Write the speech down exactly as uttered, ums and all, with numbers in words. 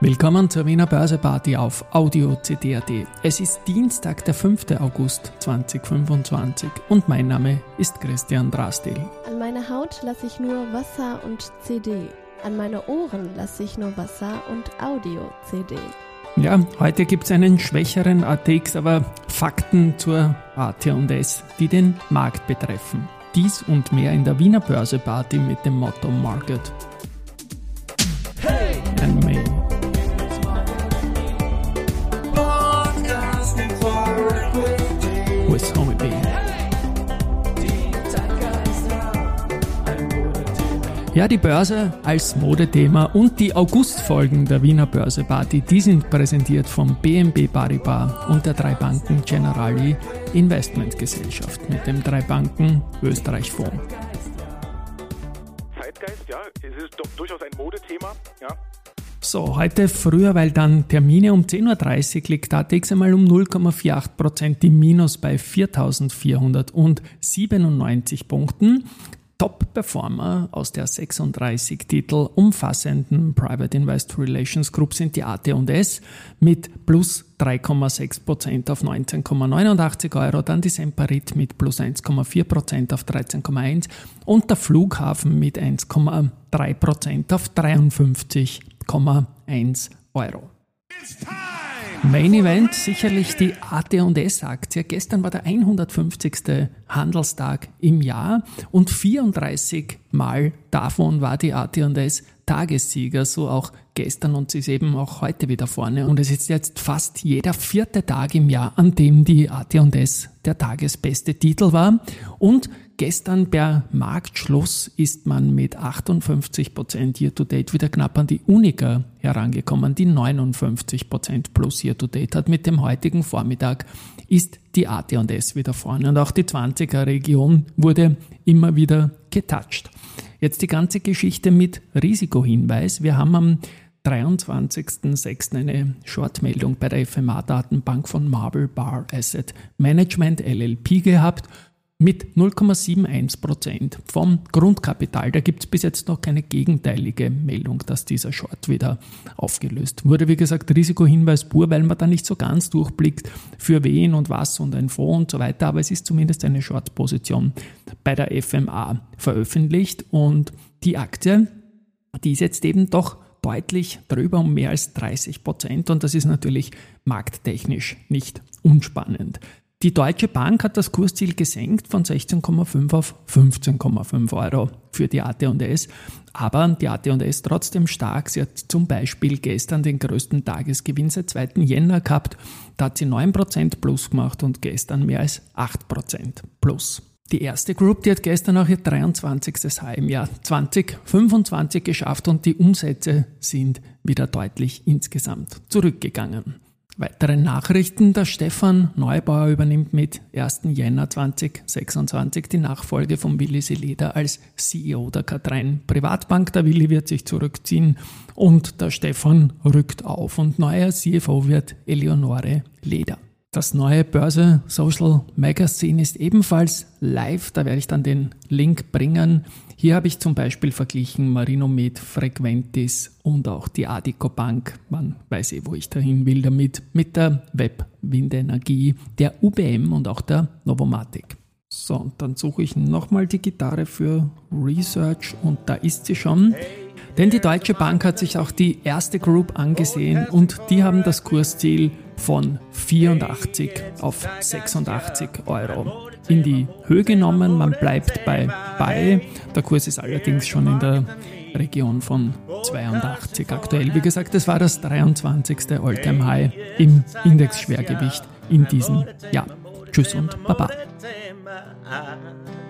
Willkommen zur Wiener Börseparty auf Audio C D punkt A T. Es ist Dienstag, der fünfte August zweitausendfünfundzwanzig und mein Name ist Christian Drastil. An meine Haut lasse ich nur Wasser und C D. An meine Ohren lasse ich nur Wasser und Audio-C D. Ja, heute gibt es einen schwächeren A T X, aber Fakten zur A T und S, die den Markt betreffen. Dies und mehr in der Wiener Börseparty mit dem Motto Market Hey! and Me. With Homie B. Ja, die Börse als Modethema und die Augustfolgen der Wiener Börseparty, die sind präsentiert vom B N P Paribas und der drei Banken Generali Investmentgesellschaft mit dem drei Banken Österreich Fonds. Zeitgeist, ja, es ist doch durchaus ein Modethema, ja. So, heute früher, weil dann Termine um zehn Uhr dreißig liegt A T X einmal um null Komma achtundvierzig Prozent im Minus bei viertausendvierhundertsiebenundneunzig Punkten. Top-Performer aus der sechsunddreißig Titel umfassenden Private Investor Relations Group sind die A T und S mit plus drei Komma sechs Prozent auf neunzehn Komma neunundachtzig Euro, dann die Semperit mit plus eins Komma vier Prozent auf dreizehn Komma eins und der Flughafen mit eins Komma drei Prozent auf dreiundfünfzig Komma eins Euro. Main Event sicherlich die A T und S-Aktie. Gestern war der hundertfünfzigste Handelstag im Jahr und vierunddreißig Mal davon war die A T und S Tagessieger, so auch gestern, und sie ist eben auch heute wieder vorne. Und es ist jetzt fast jeder vierte Tag im Jahr, an dem die A T und S der tagesbeste Titel war. Und gestern per Marktschluss ist man mit achtundfünfzig Prozent Year-to-Date wieder knapp an die Unica herangekommen, die neunundfünfzig Prozent plus Year-to-Date hat. Mit dem heutigen Vormittag ist die A T und S wieder vorne und auch die zwanziger-Region wurde immer wieder getoucht. Jetzt die ganze Geschichte mit Risikohinweis. Wir haben am dreiundzwanzigsten sechsten eine Shortmeldung bei der F M A-Datenbank von Marble Bar Asset Management L L P gehabt mit null Komma einundsiebzig Prozent vom Grundkapital. Da gibt es bis jetzt noch keine gegenteilige Meldung, dass dieser Short wieder aufgelöst wurde. Wie gesagt, Risikohinweis pur, weil man da nicht so ganz durchblickt, für wen und was und ein Fonds und so weiter. Aber es ist zumindest eine Short-Position bei der F M A veröffentlicht. Und die Aktie, die ist jetzt eben doch deutlich drüber, um mehr als dreißig Prozent. Und das ist natürlich markttechnisch nicht unspannend. Die Deutsche Bank hat das Kursziel gesenkt von sechzehn Komma fünf auf fünfzehn Komma fünf Euro für die A T und S. Aber die A T und S trotzdem stark. Sie hat zum Beispiel gestern den größten Tagesgewinn seit zweiten Jänner gehabt. Da hat sie neun Prozent plus gemacht und gestern mehr als acht Prozent plus. Die erste Group, die hat gestern auch ihr dreiundzwanzigstes High im Jahr zweitausendfünfundzwanzig geschafft und die Umsätze sind wieder deutlich insgesamt zurückgegangen. Weitere Nachrichten: Der Stefan Neubauer übernimmt mit ersten Jänner zweitausendsechsundzwanzig die Nachfolge von Willi Seleder als C E O der K drei Privatbank. Der Willi wird sich zurückziehen und der Stefan rückt auf und neuer C F O wird Eleonore Leder. Das neue Börse Social Magazine ist ebenfalls live, da werde ich dann den Link bringen. Hier habe ich zum Beispiel verglichen Marinomed, Frequentis und auch die Addiko Bank, man weiß eh, wo ich dahin will damit, mit der Web Windenergie, der U B M und auch der Novomatic. So, und dann suche ich nochmal die Gitarre für Research und da ist sie schon. Denn die Deutsche Bank hat sich auch die erste Group angesehen und die haben das Kursziel von vierundachtzig auf sechsundachtzig Euro in die Höhe genommen. Man bleibt bei bei. Der Kurs ist allerdings schon in der Region von zweiundachtzig aktuell. Wie gesagt, es war das dreiundzwanzigste All-Time-High im Indexschwergewicht in diesem Jahr. Tschüss und Baba.